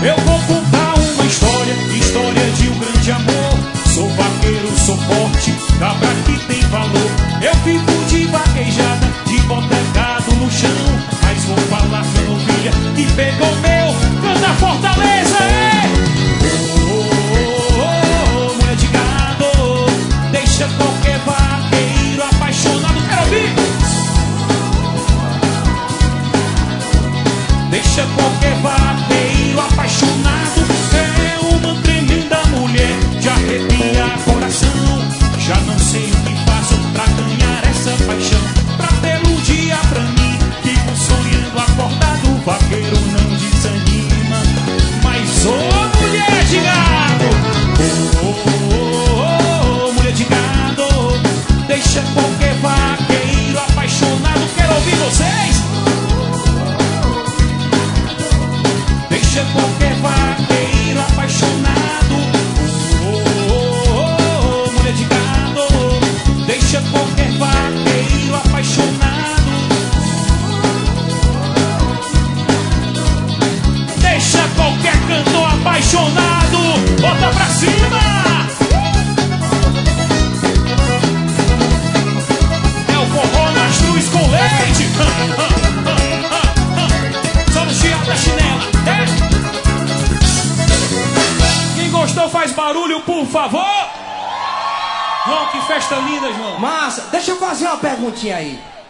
Eu vou contar uma história de um grande amor. Sou vaqueiro, sou forte, cabra que tem valor. Eu vivo de vaquejada, de botecado no chão. Mas vou falar pra novilha que pegou meu. Canta Fortaleza, mulher de gado, deixa qualquer vaqueiro apaixonado. Quero ouvir! Deixa qualquer vaqueiro apaixonado. É uma tremenda mulher, de arrepiar coração. Já não sei o que faço pra ganhar essa paixão. Pra ter um dia pra mim, fico sonhando acordado. Vaqueiro não desanima. Mas mulher de gado, mulher de gado, deixa qualquer vaqueiro apaixonado. Quero ouvir vocês. Deixa qualquer vaqueiro apaixonado. Mulher de gado, deixa qualquer vaqueiro apaixonado. Deixa qualquer cantor apaixonado. Bota pra cima. É o forró nas cruz com leite. Só no chiado da chinela. Quem gostou faz barulho, por favor. João, que festa linda, João. Massa, deixa eu fazer uma perguntinha aí.